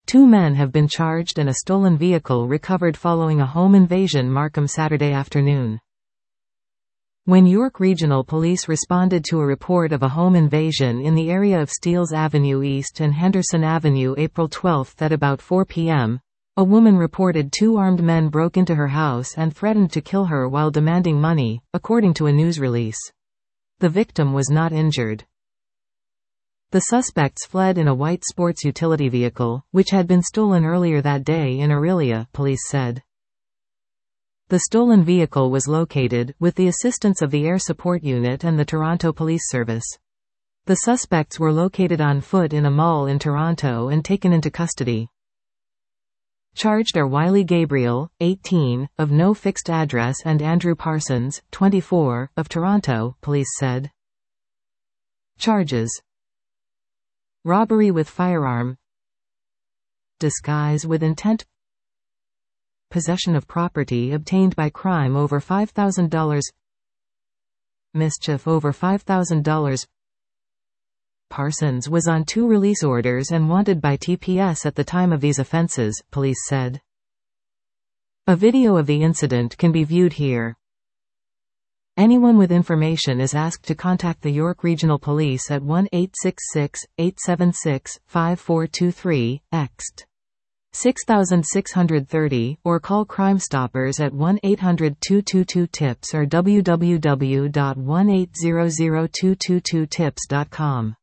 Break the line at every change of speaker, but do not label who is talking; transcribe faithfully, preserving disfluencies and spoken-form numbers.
Two men have been charged and a stolen vehicle recovered following a home invasion Markham Saturday afternoon. When York Regional Police responded to a report of a home invasion in the area of Steeles Avenue East and Henderson Avenue April twelfth at about four p m, a woman reported two armed men broke into her house and threatened to kill her while demanding money, according to a news release. The victim was not injured. The suspects fled in a white sports utility vehicle, which had been stolen earlier that day in Orillia, police said. The stolen vehicle was located, with the assistance of the Air Support Unit and the Toronto Police Service. The suspects were located on foot in a mall in Toronto and taken into custody. Charged are Wiley Gabriel, eighteen, of no fixed address and Andrew Parsons, twenty-four, of Toronto, police said. Charges: robbery with firearm, disguise with intent, possession of property obtained by crime over five thousand dollars, mischief over five thousand dollars. Parsons was on two release orders and wanted by T P S at the time of these offenses, police said. A video of the incident can be viewed here. Anyone with information is asked to contact the York Regional Police at one eight six six, eight seven six, five four two three, ext. six six three zero, or call Crime Stoppers at one eight hundred, two two two, TIPS or w w w dot one eight zero zero two two two tips dot com.